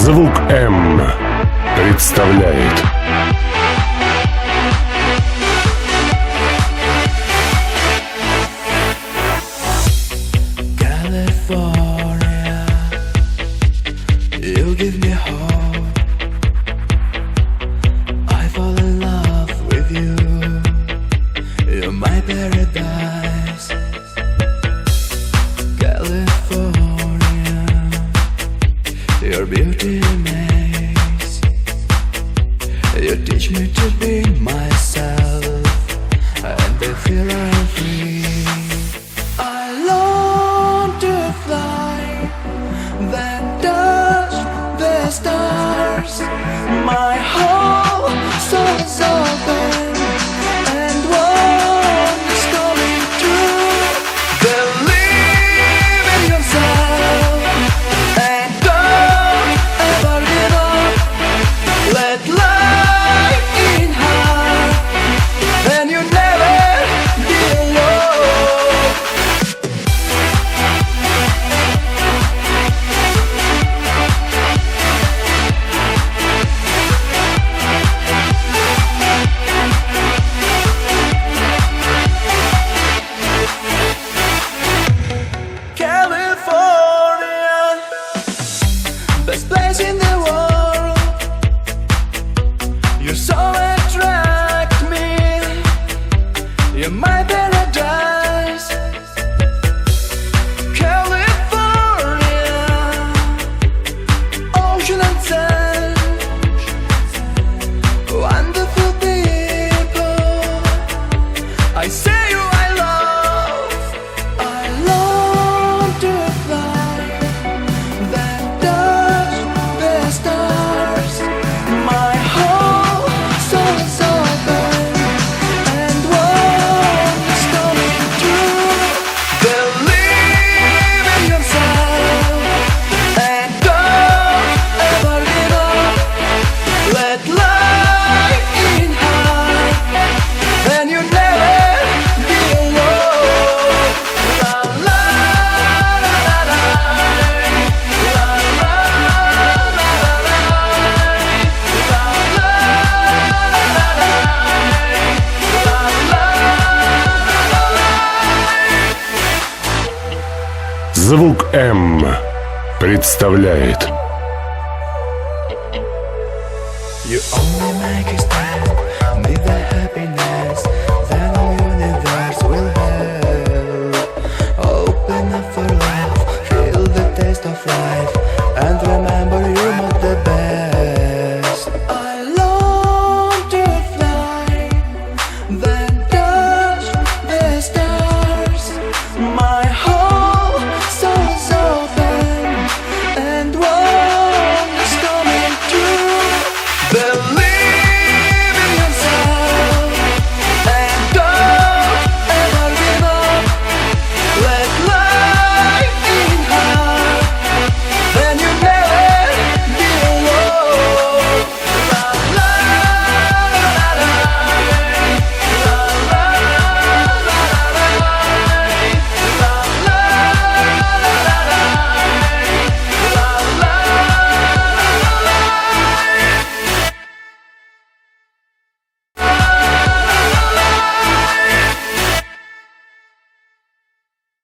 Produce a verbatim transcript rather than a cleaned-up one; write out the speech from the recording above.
Звук М представляет. California, you give me hope. I fall in love with you. You're my paradise. California, your beauty amaze. You teach me to be myself, and I feel I'm free. I long to fly, then touch the stars. My whole soul's open, and one is coming true. Believe in yourself, and don't ever give up. Let light in heart, and you never be alone. California, best place in the world. You so attract me. You're my paradise. California, ocean and sand, wonderful people. I say you I love. I long to fly, then touch the stars. My whole soul is open, and one is coming true. Believe in yourself, and don't ever give up. Let light in heart, and you never be alone. La la la la la, la la la la la, la la Звук М представляет. You only make a stand with the happiness.